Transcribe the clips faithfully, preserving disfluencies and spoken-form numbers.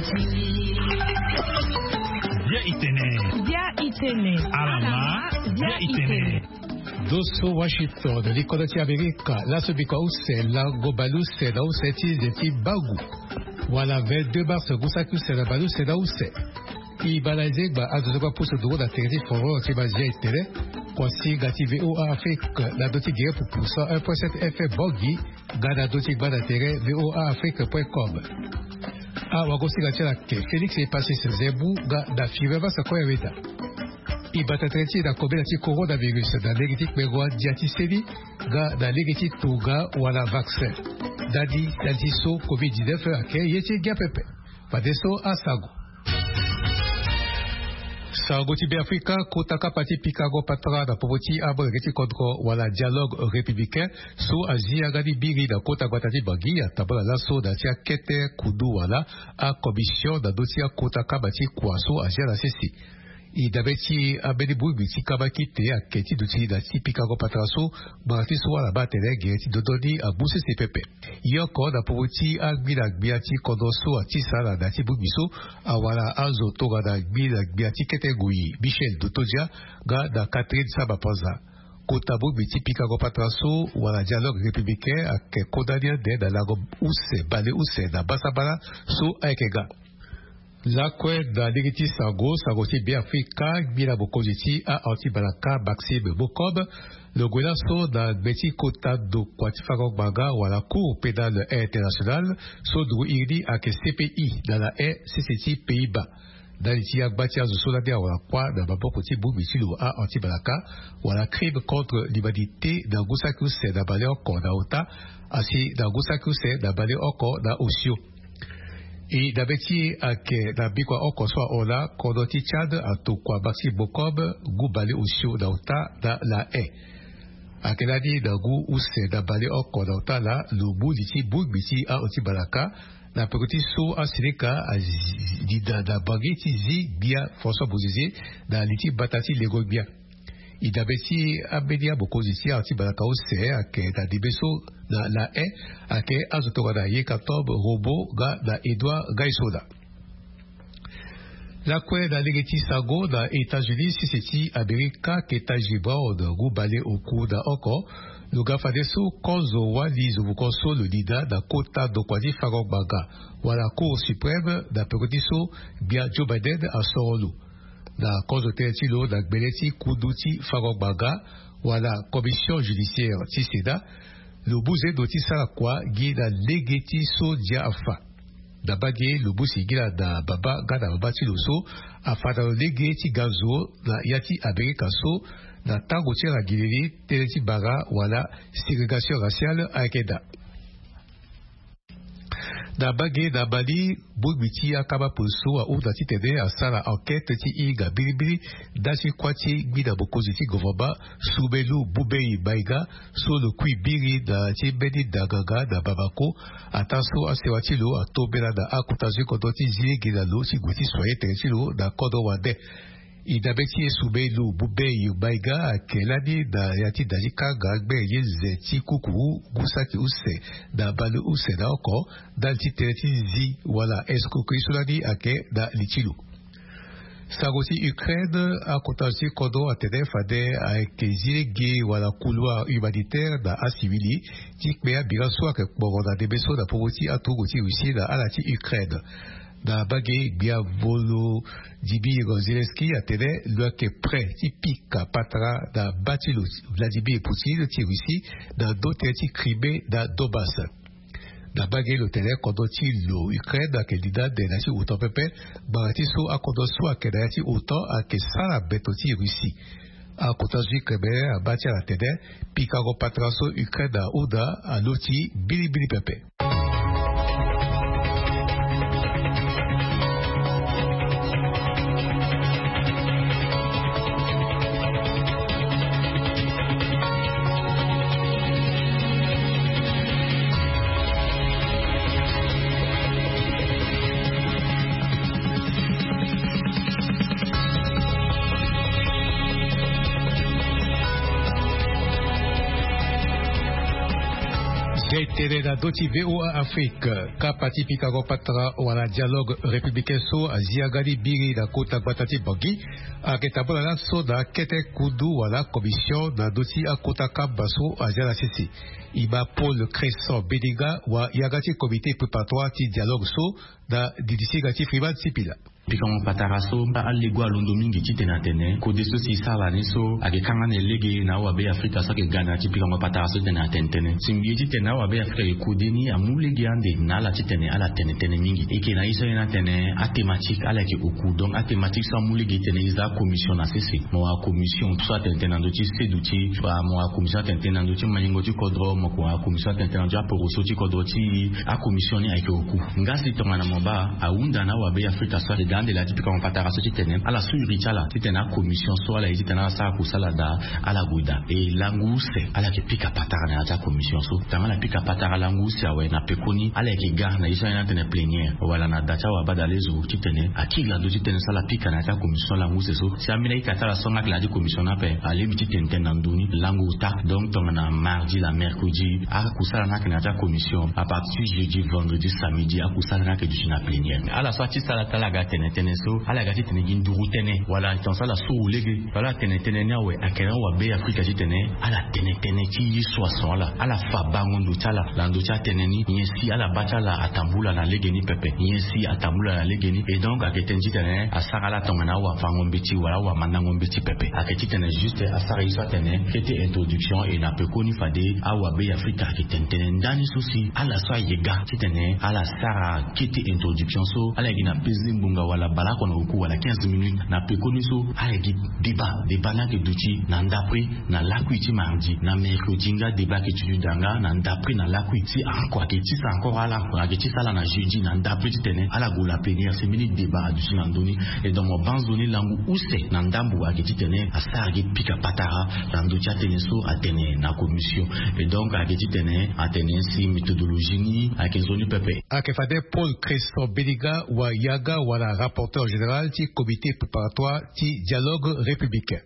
Dia itene. Dia itene. Alama. Dia itene. Dosso Washington, likodati Amerika, la sobika use, la gobalu se da use ti zeti bagu. Wala vingt-deux mars gusaku se la balu se da use. I balaze ba azozoka puso do da terezi foro ti bazia itene. Kwasi gati V O A Afrique, la doti gire pour poussa un virgule sept F M bogi, gada doti bada tere V O A Afrique point com. A wagosi gati la ke, Félix est passé se zebu, ga da fiveva sa kwa evita. I batatreti da kobe ti coronavirus da legitik megwa diatiseli ga da legitik tuga wala vaccin. Dadi dadi so covid dix-neuf ake yeti gapepe. Padeso asago. Sago ti Afrika kotaka pati Pikago patra da popoti abre geti kodro wala dialogue républicain so azia gadi biri da kota gwatati bagi ya tabala laso da tia kete kudu wala a commission da dotia kotaka bati kwaso azia la sesi. I dabeti abedi bubi ti kabaki te a keti duti da ti Pikago patraso barati so wala batere geti dododi a buse se pepe. Yoko da popoti a gbida gbiati kodoso a ti sala da ti bubi so a wala azo toga da gbida gbiati kete gui Michel Dotodia ga da Catherine Sabapoza. Kota bubi ti Pikago patraso wala dialogue républicain a ke kodania de da lago use bale use da basabala so aikega. La kwe da ligiti sago sago ti bi Afrika bila bokoziti a anti balaka baksib bokob le gwenaso da beti kota do kwati farok baga wala cour pénale internationale so do irdi a ke C P I da la e C C T Pays-Bas da liti agbati azo so la dia wala kwa da baboko ti bu mitilo a anti balaka wala crime contre l'humanité da gusaku se da bale oko da ota asi da gusaku se da bale oko da osio. I dabeti ake da bikwa oko swa ola kodoti Tchad a to kwa baksi bokob gu bale usio da uta da la e. Ake nadi da gu use da bale oko da uta la lubu liti bug biti a oti balaka na pekoti so asirika a di da da bageti zi bia François Bozizi da liti batati lego bia. I dabeti abedia bokoziti a oti balaka use ake da dibeso na la e ake azotoga da Yekatob Robo ga da Edouard Gaisoda. La kwe da legeti sago da États-Unis siseti Amerika ke tajibao da gubale oku da oko luga fadeso konzo wali zubukonso le lida da kota do kwadi farok baga wala Cour suprême da pekotiso bia Joe Biden a sorolu da konzo teretilo da gbeleti kuduti farok baga wala commission judiciaire tiseda le bouze doti sala kwa gida legeti so dia afa da bage le busi gida da baba gada baba ti loso afa da legeti gazo na yati Amerika so na tango tira gileli teleti baga wala ségrégation raciale akeda da bage da bali bugmiti akaba pulso a uda ti tede a sala enquête ti iga bilibili dasi kwati gida bokoziti govoba subelu bubei baiga so le kui biri da ti bedi dagaga da babako ataso asewati lo a tobela da akutazi kodoti zi gida lo si guti soye tereti lo da kodo wade. I dabeti e subelu bubei baiga keladi da yati dajika gagbe ye zeti kuku gusaki use da balu use da oko da ti tereti zi wala esko krisuladi ake da lichilu. Sagoti Ukraine a kotazi kodo atene fade ake zilegi wala couloir humanitaire da asivili tikmea biraso ake bogo da debeso da povoti atugoti Russie da alati Ukraine. Da bagay bia volo Vladimir Zelensky a tene le ke pre tipika patra da batilo Vladimir Poutine ti Russie da dote ti Crimée da Donbass. Da bagay le tene kodo ti lo Ukraine da ke lida de nati autant pepe barati so a kodo so a ke nati autant a ke sala beto ti Russie. A kotazi Crimée a bati la tene Pikago patraso Ukraine da Oda a loti bili bili pepe. itere da doti V O A Afrique ka pati Picago patra wala dialogue républicain so aziagadi biri da kota batati bagi aketabola na soda kete kudu wala commission na doti akota ka baso aziala sisi iba Paul Cresson Bediga wa yagati comité préparatoire ti dialogue so da didisi gati fribat sipila Picago pataraso ba allegua londo mingi titena tene ko deso si sala niso age kangane lege na wa be Afrika sa ke gana ti Picago pataraso tena tentene simbi titena wa be Afrika ko deni amulege ande na la titene ala tene tene mingi eke na iso na tene a thématique ala ke oku donc a thématique sa mulege tene isa commission na sisi mo a commission soit tentena ndo ti seduti ba mo a commission tentena ndo ti maningo ti kodro mo ko a commission tentena ndo po so ti kodro ti a commission ni ake oku ngasi to mana mo ba a unda na wa be Afrika sa de la typique en pataraso titene ala suri chala titena commission so ala titena sa ku salada ala guda e languse ala ke pika patara na ta commission so tama la pika patara languse awe na pekoni ala ke gar na isa na tene plénière wala na data wa badalezo titene akila do titene sala pika na ta commission languse so si amina ikata la songa la di commission na pe ale biti tenten nduni languta donc tama na mardi la mercredi a ku sala na ke na ta commission à partir jeudi vendredi samedi a ku sala na ke du na plénière ala so ti sala tala ga tene tene so ala gati tene ginduru tene wala ton sala so ulege wala tene tene nyawe akena wa be Afrika tene ala tene tene ti soixante ala ala fa bangondo chala lando cha tene ni yesi ala bachala atambula na lege ni pepe yesi atambula na lege ni et donc aketenji tene asara la tongana wa fangombe ti wala wa manangombe ti pepe aketi tene juste asara iso tene kete introduction et na pekoni fade awa be Afrika aketen tene ndani sosi ala so yega tene ala sara kete introduction so ala gina pezimbunga wala bala kono uku wala quinze minutes na pekoni so ala gi débat débat na ke duti na ndapri na lakui ti mardi na mercredi nga débat ke tu danga na ndapri na lakui si encore ke ti sa encore ala ke ti sala na jeudi na ndapri ti tene ala go la plénière c'est mini débat duti na ndoni et dans mon banz donné langu use na ndambu ake ti tene asar ge pika patara na ndocha tene so atene na commission et donc ake ti tene atene si méthodologie ni ake zoni pepe ake fade Paul Cresson Bediga wa yaga wala rapporteur général du comité préparatoire du dialogue républicain.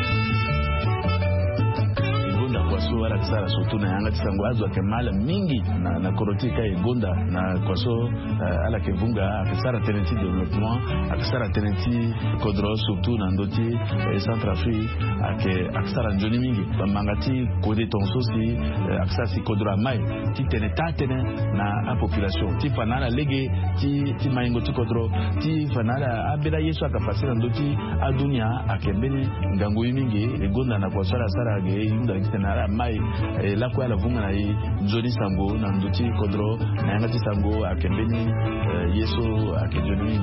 So ala tsara so tuna yanga tsango azo kemala mingi na na korotika igonda na kwaso uh, ala kevunga akisara tenenti développement akisara tenenti kodro surtout na ndoti eh, Centrafrique ake akisara njoni mingi bamangati kode tonso si uh, akisara si kodro mai ti tene tatene na a population ti fanala lege ti ti maingo ti kodro ti fanala abela yesu akapasira ndoti adunia akembeni ngango mingi igonda na kwaso ala sara ge inda kitena mai eh, la kwa la vunga na hii Johnny Sango na nduti kodro na yangati Sango akembeni eh, yeso akejoni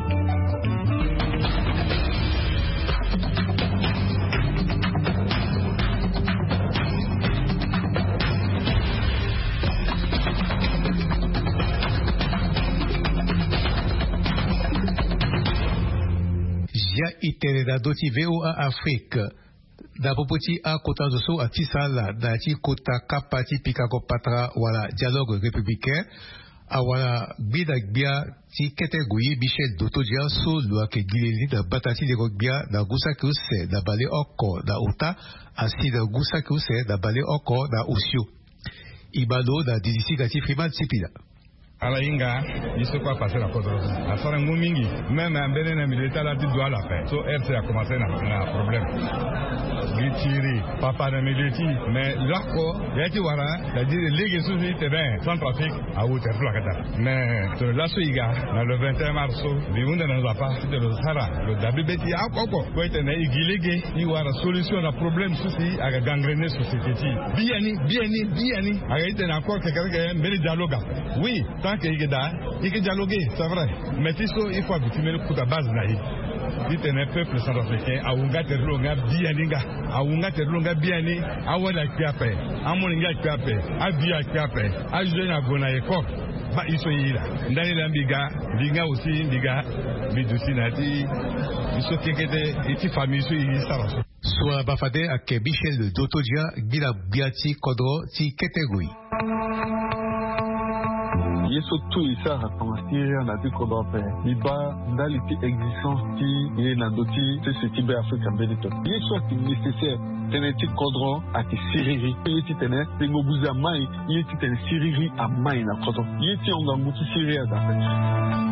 Ja itere da doti V O A Afrique da popoti a kota zoso a tisala da ti kota kapati Picago patra wala dialogue républicain a wala bida gbia ti kete goyi Michel Dotodia so lo ke gileli da batati de gogbia da gusa kuse da bale oko da uta asi da gusa kuse da bale oko da usio ibalo da didisi gati frimat sipila ala inga iso kwa passer la kodro asara ngumingi même en benen militaire la dit doit la faire so R C a commencé na na problème gitiri papa na militi mais lako yati wara la dire ligue sous terrain Centrafrique a ou ter la kata mais to la soiga na le vingt et un mars bi wunda na za pas de le sara le dabibeti akoko ko etene igilege i wara solution na problème souci aga gangrener société ti bieni bieni bieni aga etene encore que quelqu'un mbele dialogue oui tant que il il peut dialoguer, c'est vrai. Mais il faut habituer le coup de base là. Il est un peuple centrafricain. Aunga terlonga bianinga. Aunga terlonga biani. Awala kiape. Amoninga kiape. Abia kiape. Ajouer na gona ekop. Ba iso yila. Ndani la mbiga, binga aussi mbiga, bidusi nati. Iso kekete iti famille so yi saraso. Soit bafade ak Michel Dotodia gila biati kodro ti ketegui. yeso tu isa rakamasiria na ti kodrope liba ndali ti existence ti ye na doti te se tibe Afrika benito yeso ti nécessaire tene ti kodro a ti siriri ye ti tene tengo buza mai ye ti tene siriri a mai na kodro ye ti onga muti siriri a da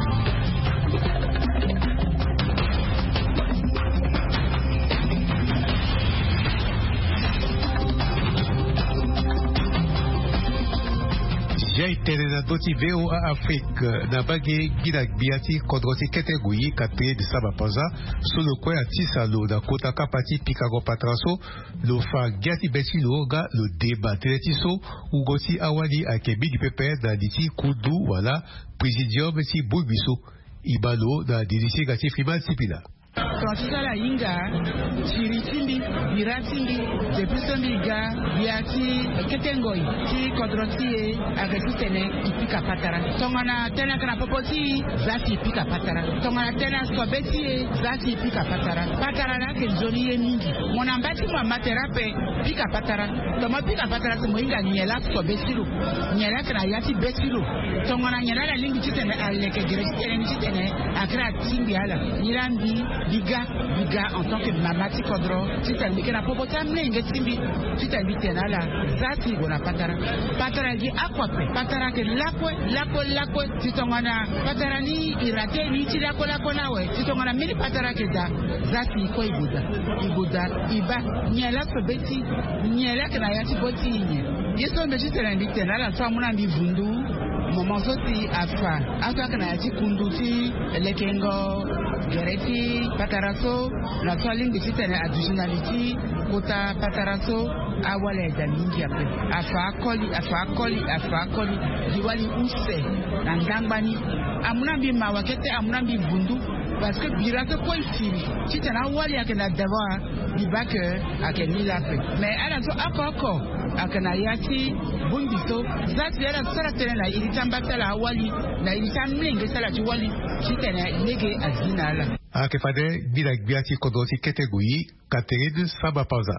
Jai terena doti V O A Afrique na bagi gidak biati kodroti ketegui kapé de sabapaza sous le coin tisalo da kota kapati pikago patraso lo fa giati betilo ga lo débat teletiso ugoti awali akebi du pepe da diti kudu wala presidium si bubiso ibalo da didisi gati frimal sipila. Francisala Inga, Chiritimbi, Miratimbi, Depisombi Ga, Biati, Ketengoi, Ti Kodroti, Agesitene, Ipika Patara. Tongana Tena Kana Popoti, Zati Pika Patara. Tongana Tena Skobeti, Zati Pika Patara. Patara na Kenzoni Mingi. Monambati Mwa Materape, Pika Patara. Toma Pika Patara Moinga Niela Skobetilu. Niela Kana Yati Betilu. Tongana Niela Lingi Chitene, Aleke Gerechitene Chitene, Akra Timbi Ala, Nirambi. Biga, biga en tant que mamati kodro, si tu as mis que la popota mnenge timbi, si tu as mis tena la, zati bona patara, patara gi akwape, patara ke lakwe, lakwe, lakwe, si tu wana patara ni irate ni ti lakwe lakwe nawe, si tu wana mini patara ke da, zati ko ibuda, ibuda, iba, nyela sobeti, nyela ke na yati boti nye, yeso mbeji tena ndi tena la so amuna mbi vundu. Moment zoti afa afa kana yati kunduti lekengo gereti pataraso la swali ndisitene additionality kota pataraso awale da mingi ape afa koli afa koli afa koli diwali use na ngambani amuna bi mawakete amuna bi vundu parce que birato ko ifiri chitana wali akena dawa bibake akeni lape mais ala so akoko akana yati bundiso zati era sara tene na ilitamba sala wali na ilitamlenge sala wali chitana lege azinala akefade bila biati kodoti ketegui katerid sabapaza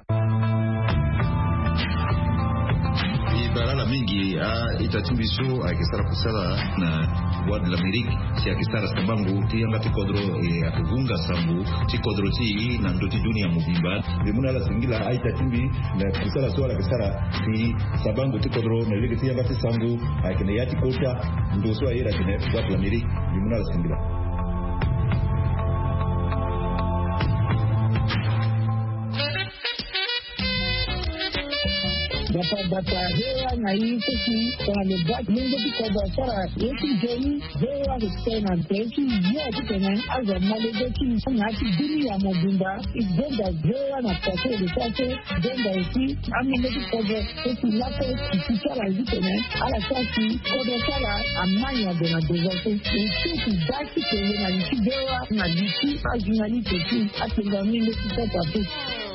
barala mingi a itatimbiso akisara kusala na Voix de l'Amérique si akisara sabangu ti yanga ti kodro e akuvunga sambu ti kodro ti na ndoti dunia mubimba limuna la singila aita timbi na kusala so la kisara ti sabangu ti kodro na lege ti yanga ti sangu akine yati kota ndo so ayira kine Voix de l'Amérique limuna la singila Bata bata hewa na hii sisi kwa lebak mungo tikoba sara yeti jeni hewa kutena teki yeye kitena aza malego ki ngati dunia mobimba ibonda hewa na pate de pate bonda isi amene tikoba esi lako kisara kitena ala sasi kodo sara amanya de na dezote isi daki kwenye na nchi hewa na disi ajinali teki atenga mingo tikoba pate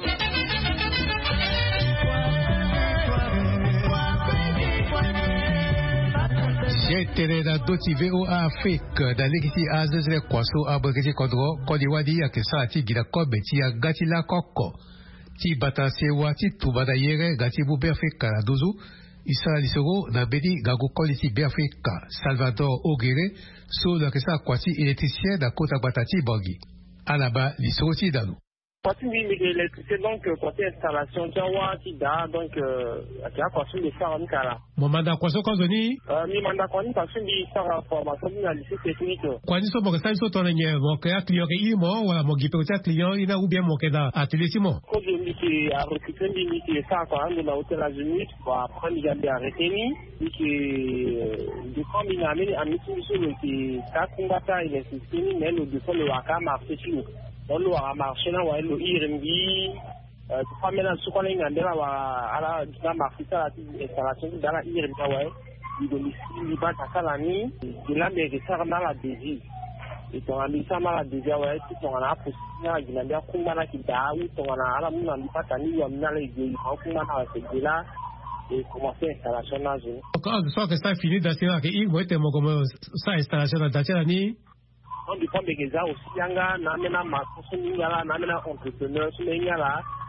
Tere da doti V O A Afrique da legiti azezre kwaso abregeti kodro kodiwadi ya kesa ti gida kobe ti ya gati la koko ti bata sewa ti tubada yere gati bu be Afrika la dozu isa lisoro na bedi gago koliti be Afrika Salvador Ogere so la kesa kwati électricien da kota bata ti bogi alaba lisoro ti dalu Côté l'électricité, donc, côté installation, tu vois, qui da, donc, qui a passé de faire un cara. Mon mandat, quoi, ce qu'on dit? Euh, mi mandat, quoi, ni passé de faire la formation de la lycée technique. Quoi, ni so, mon ça, so, ton ennemi, mon client, client, il m'a, ou mon guipé, client, il a ou bien mon keda, atelier, Simon. Quand je me suis recruté, je me suis fait quand même de la hôtel à Zunit, pour après, il y a des arrêtés, et que, de quand il a amené à Mitsubishi, qui, ça, combattant, il est systémique, mais le défaut, le waka, marché, sur on doit marcher là, ouais, le irimbi, euh, tu peux maintenant ce qu'on a ingandé là, à la, dans ma fille, à la installation, dans la irimbi, ouais, il domicile, il va à Salani, il a des ressorts dans la désir. Et ton ami, ça m'a la désir, ouais, tu t'en as pour ça, il a bien combana qui t'a, ou ton a la mouna, il pas tani, ou amina les deux, il prend combana, c'est là, et commencer l'installation là, je. Quand je sens que ça finit d'assurer qu'il va être comme ça, installation dans la Tchani. On dépend des gens aussi, yanga, namena makoso ningala, namena entrepreneur, sumengala,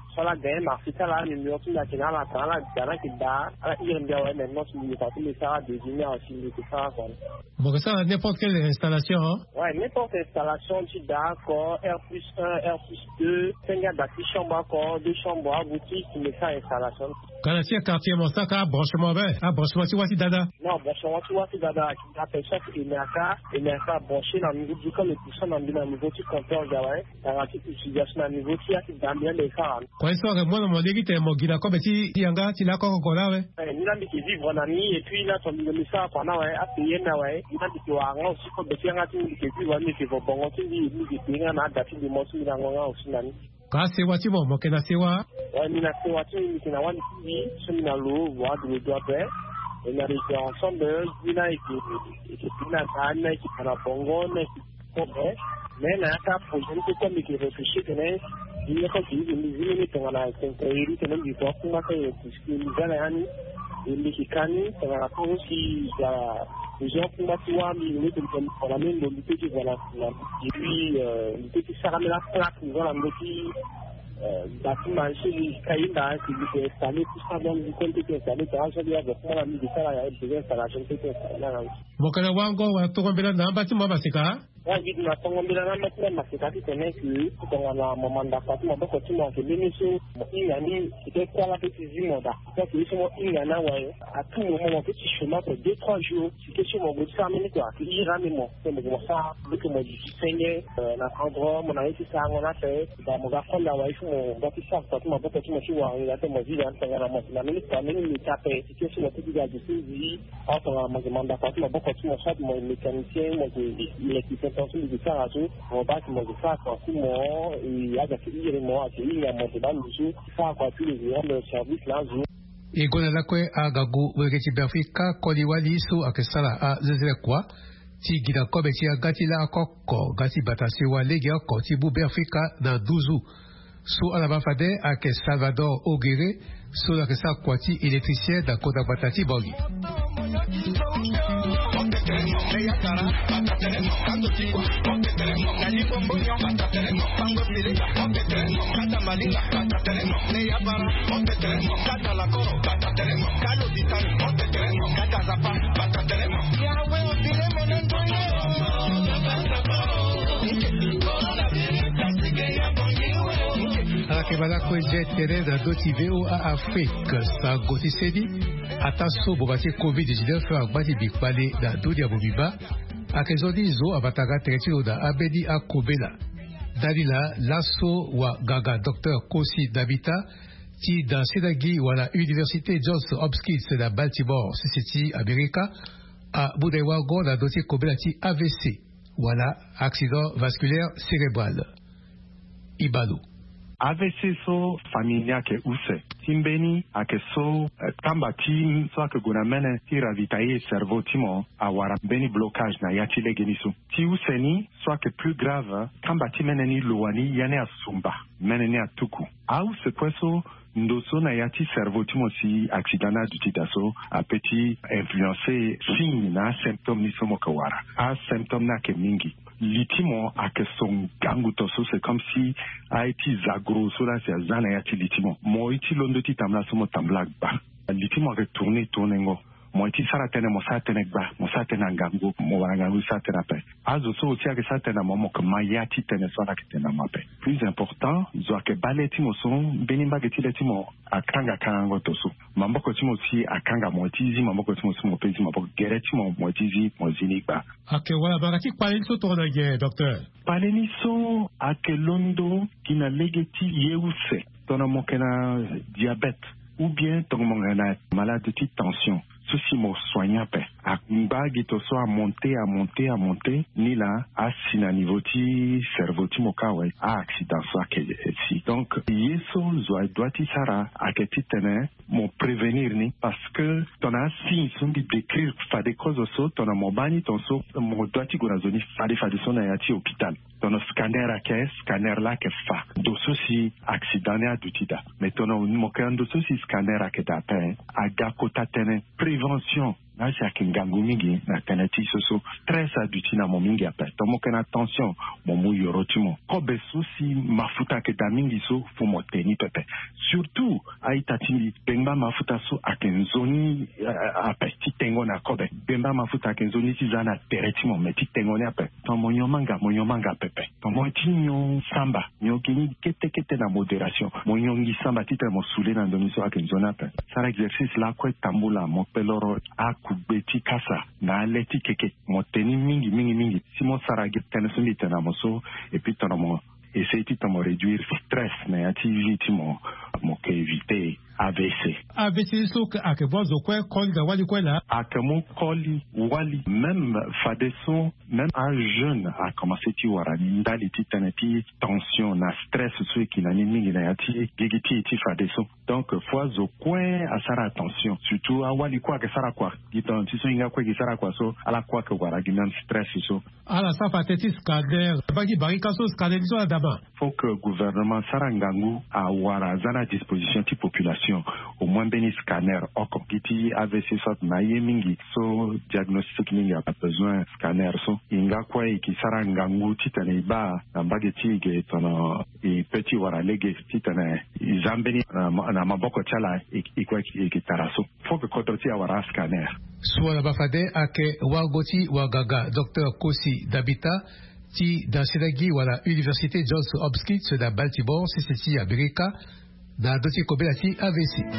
sur la gamme africaine là numéro tout la canal la canal la canal qui da à il y a maintenant sur le parti les ça désigner aussi le ça quoi. Bon ça n'importe quelle installation hein. Ouais, n'importe installation tu d'accord R plus un, R plus deux, cinq bâti chambre encore, deux chambres boutique qui met ça installation. Quand tu es quartier mon sac à branchement ben, à branchement tu vois si dada. Non, branchement tu vois si dada qui appelle ça et merca et merca branché dans le niveau du comme le puissant dans le niveau du compteur gaouais, dans la petite utilisation dans le niveau qui a qui dans bien les ça. Quoi ça que moi mon équipe mon guida comme si yanga tu l'as encore là ouais. Eh, il a mis qui vivre en ami et puis là ton le ça pendant ouais à payer na ouais, il a dit que wa aussi comme de faire un truc qui vivre mais qui va bon tu dis il dit que na date de moi sur dans ngona aussi nani. Ka sewa ti mo mo ke na sewa. Ouais, mais na sewa ti ni kina wani ti sur na lo wa de doit faire. Et na rete ensemble, il a été et puis na kana qui kana bongo na qui comprend. Mais na ka projet que comme qui réfléchit que né, il y a quand il dit il dit que na construire que même du temps qu'on fait puisque nous allons il qui kani ça va pour aussi les gens qui m'ont dit mais pour la même mobilité qui voilà et puis le petit ça ramène la plaque nous allons mettre bâtiment chez les caïda qui est installé tout ça dans le compte qui est installé dans ce lieu de pour la mise de ça là il y a des installations qui est installées bon kana wango wa to kombela na bâtiment basika. Ouais, dit na tongo mbila na maintenant ma c'est que tenait que quand on a moment d'appart mon beaucoup tu m'as fait l'émission il y a ni c'était quoi la petite zone là ça c'est sur il y en a ouais à tout moment mon petit chemin pour deux trois jours c'était sur mon bout ça mais quoi il ira mais moi c'est bon ça le que moi je saignais la endroit mon ami ça on a fait dans mon garçon là ouais mon petit sac parce que mon beaucoup tu m'as dit ouais il a tellement dit dans la la minute la minute il tapait c'était sur le petit gars de suivi entre mon demande d'appart mon beaucoup tu m'as fait mon mécanicien mon l'électricien attention de faire à tout on va que moi je fais attention moi il y a des filles et moi qui il y a mon débat le jour ça quoi tous les gens le service là jour et gona la kwe agagu wegeti bafika koliwali su akesala a zezele kwa ti gida kobe ti agati la kokko gati batasi wa legi ko ti bu bafika na douze su alaba fade ake Salvador Ogere su la kesa kwati électricien da koda batati bogi Akebala kweje tere da doti veo a Afrique sa goti sedi ataso bobati covid dix-neuf agbati bikpale da dodi abobiba akezodi zo abataga teretiro da abedi akobela dalila laso wa gaga docteur Kosi Dabita ti da sedagi wala université Johns Hopkins da Baltimore sisiti Amerika a budewa go da doti kobela ti A V C wala accident vasculaire cérébral Ibalo A V C so familia ke use timbeni ake so tamba tim so ake gona mene ti ravitailler cerveau timo awara beni blocage na yati legeni so ti use ni so ake plus grave tamba ti mene ni loani yane asumba mene ni atuku au se kweso ndoso na yati cerveau timo si accident du titaso a petit influencer signe na symptôme ni so mokawara a symptôme na ke mingi litimo ake son gangu toso c'est comme si a été zagro so la c'est zana yati litimo mo iti londo ti tamla so mo tambla ba litimo ake tourner tourner ngo mo iti sara tene mo sa tene ba mo sa tene ngangu mo wanga ngu sa tene pe azo so ti ake sa tene mo mo ke mayati tene so la ke tene ma pe plus important zo ake baleti mo so benimba ke ti letimo akanga kango toso mamboko timo si akanga mo tizi mamboko timo si mo pezi mamboko gereti mo mo tizi mo zini ba ake wala bagati kwaleni so to na ge docteur paleni so ake londo kina legeti yeuse tona mo kena diabète ou bien tona mo kena malade de tension ceci mo soignant pe akmbagi to so a monter à monter à monter ni là à sina niveau ti cerveau ti mo kawe a accident so ake si donc yeso zo doit ti sara ake ti tene mon prévenir ni parce que ton a si sont dit décrire fa des causes so ton a mon bani ton so mon doiti go na zoni fa des fa des son na yati hôpital ton scanner à caisse scanner là que fa do so si accident à dutida mais ton mo kan do so si scanner à que ta pen aga kota tene prévention na si akingangu mingi na teneti so so stress à dutina mo mingi ape ton mo kan attention mo mu yorotimo ko be so si mafuta que ta mingi so fo mo teni pepe surtout aitatini bemba mafuta so akenzoni ape ti tengo na kobe bemba mafuta akenzoni ti zana teretimo me ti tengo ne ape ton mo nyomanga mo nyomanga pepe ton mo ti nyo samba nyo kini kete kete na modération mo nyongi samba ti te mo sule na ndoni so akenzona ape sara exercice la ko tambula mo peloro akubeti kasa na leti keke mo teni mingi mingi mingi si mo sara getene so mi tena mo so et puis ton mo essayer de réduire le stress, mais activité mon mon éviter A V C. A V C so a que vous au quoi col ga wali quoi là? A que mon coli wali même fadeson même un jeune a commencé ti wara ndali ti tanati tension na stress so qui na mingi na yati gigiti ti fadeson. Donc fois au coin à sara attention surtout a wali quoi que sara quoi giton ti so inga quoi que sara quoi so ala quoi que wara ginan stress so. Ala ça fa teti scader bagi bari kaso scader so d'abord. Faut que gouvernement sarangangu a wara zana disposition ti population au moins béni scanner au compiti A V C sort na yemingi so diagnostic mingi a besoin scanner so inga kwa ki sarangangu titane ba ambageti ge tono i petit wara lege titane zambeni na maboko chala ikwa ki taraso faut que contrôler wara scanner soit la bafade ake wagoti wagaga docteur Kosi Dabita ti dans Seragi wala université Johns Hopkins de Baltimore c'est ceci à Amerika na doti kobelati A V C.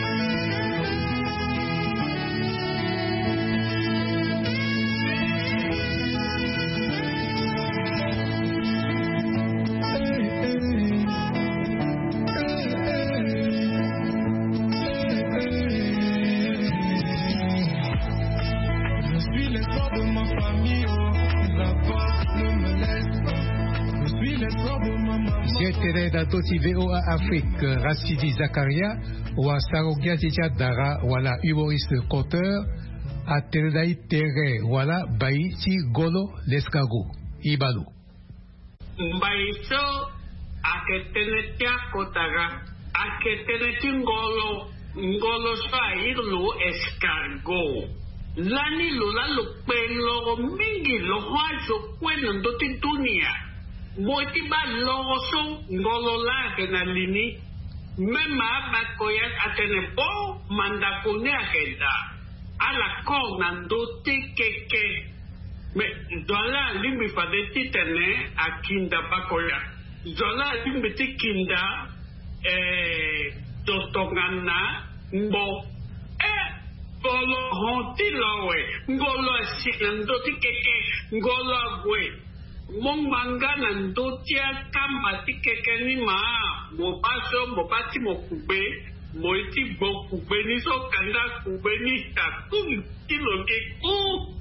Doti V O A Afrique, Rassidi Zakaria, wa Sarogia Titia Dara, wala humoriste conteur, a Teredai Tere, wala Baïti Golo Leskago, Ibalu. Mbaiso, a Ketenetia Kotara, a Keteneti Ngolo, Ngolo Sairlo Escargo. Lani Lola Lopelo, Mingi, Lohajo, Quenon Doti Dunia. Moti ba loso ngolo la ke na lini mema ba koya atene bo manda kone agenda ala ko nando tikeke me dola limbi fa de titene akinda ba koya dola limbi tikinda eh tostongana mbo eh bolo honti lowe ngolo sinando tikeke ngolo agwe Mon manga nandotia kamba tikeke ni ma mo paso mo pati mo kube mo iti bo kube ni so kanda kube ni ta kum kilo ke ku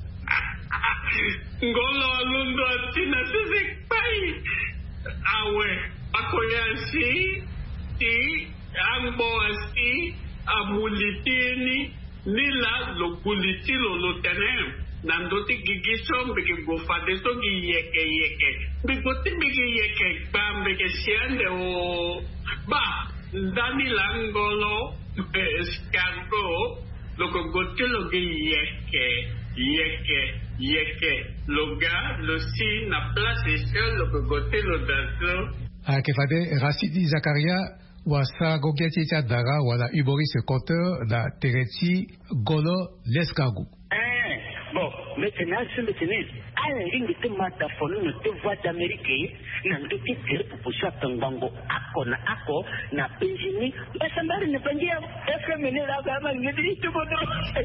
ngolo lundo tina sisi pai awe akoya si ti ambo asi amulitini nila lo buliti lo lo tenem nandoti gigiso mbiki gofade so gi yeke yeke bigoti mbiki yeke ba mbiki siande o ba dani langolo escargo loko gote lo gi yeke yeke yeke loga lo si na place seul loko gote lo daso a kefade Rassidi Zakaria wasa gogiati cha dara wala humoriste conteur da Tereti Golo Leskago. Bon, maintenant, c'est le tennis. À ligne de mata fono no te voix d'Amérique, nan do te tere proposition tangango ako na ako na penjini. Ba sambari ne penjia F M ne la ga ma ne di to bodo.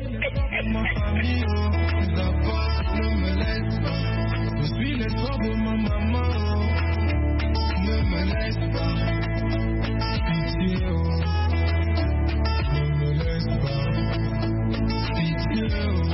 Je suis l'espoir de ma maman. Ne me laisse pas. Pitié, oh. Ne me laisse pas. Pitié, oh.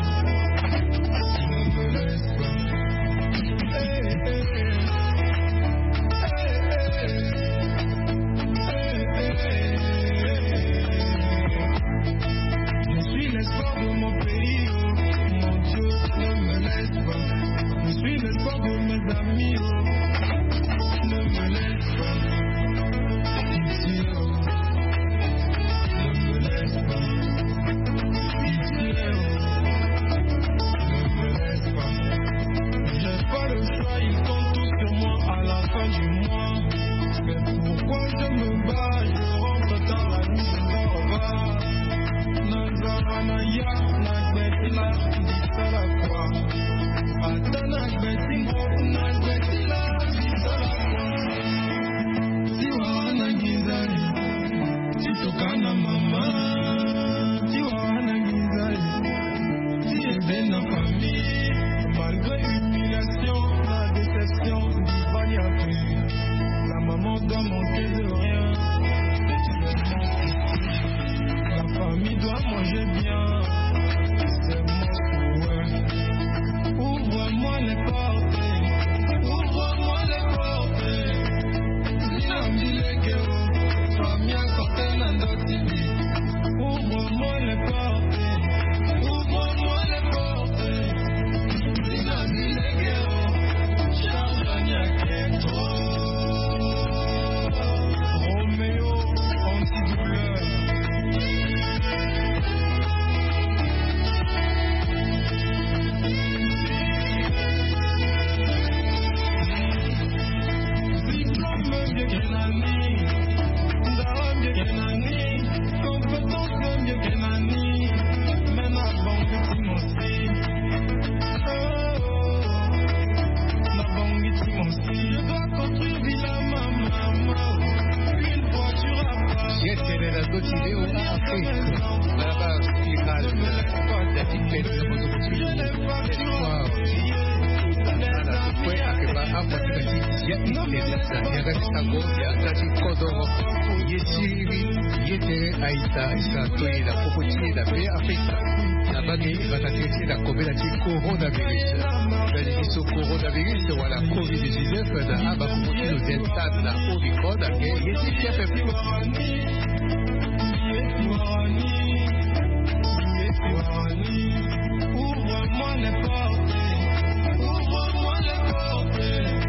ya isteza ya sango ya tati kodoro yesiri yetere aita isa toyela popotiye na pe Afrika na bage batakreti na kobela ti coronavirus bali iso coronavirus wala covid dix-neuf na aba popotiye delta na omicron ke yesi pia pepe ouvre-moi les portes, ouvre-moi les portes.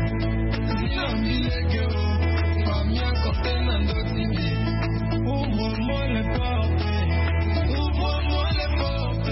Ouvre-moi les portes, ouvre-moi les portes.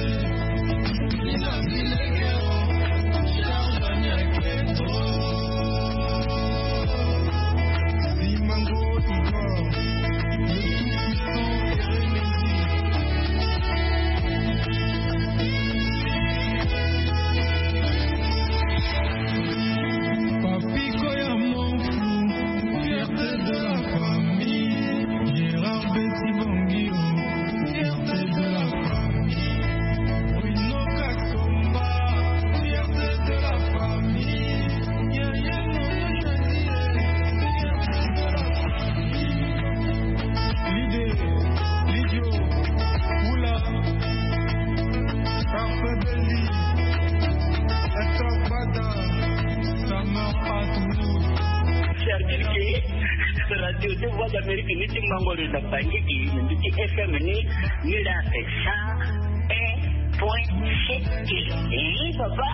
Radio de Voix d'Amérique ni timbango de Bangiki ni F M ni ni la ça un point sept et papa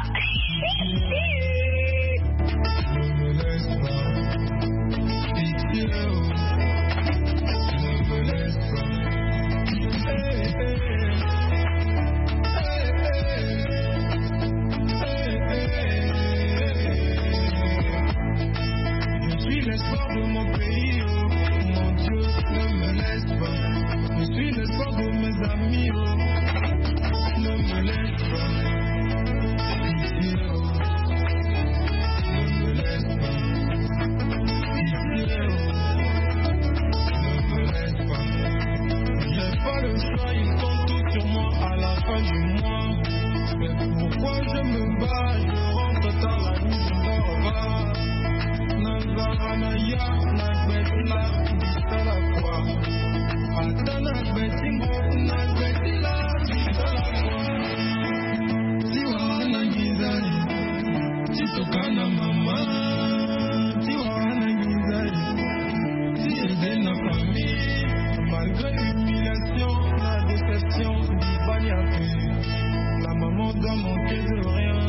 l'espoir de mon pays, oh, mon Dieu, ne me laisse pas. Je suis l'espoir de mes amis, oh, ne me laisse pas. Pitié, oh, ne me laisse pas. Pitié, oh, ne me laisse pas. J'ai pas le choix, ils comptent tout sur moi à la fin du mois. Mais pourquoi je me bats, je rentre tard la nuit, je me repars. Nazaranaya, Nagbetila, Bisala kwa. Ata Nagbetingo, Nagbetila, Bisala kwa. Tiwana Gizari, Titokana mama. Tiwana Gizari, Tiede na famille. Malgré l'humiliation, la déception, Dibani a fait. La maman doit manquer de rien.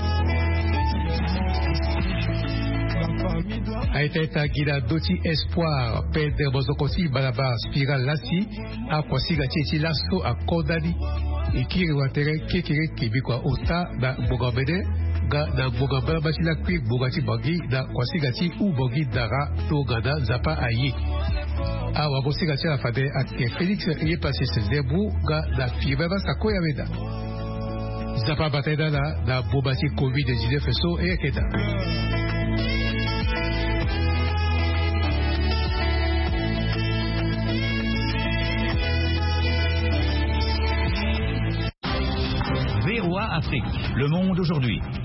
Aiteta gida doti espoir pede bozokosi balaba spiral lasi akwasiga chechi laso akodadi ikiri watere kekere kibikwa ota da bogabede ga na bogabela bachila kwi bogati bagi da kwasiga chi u bogi dara to gada zapa ayi awa bosiga cha fade ake Felix ye passé ce zebu ga da fibeba sakoya veda zapa bateda la da bobati covid dix-neuf so e keta Afrique. Le monde aujourd'hui.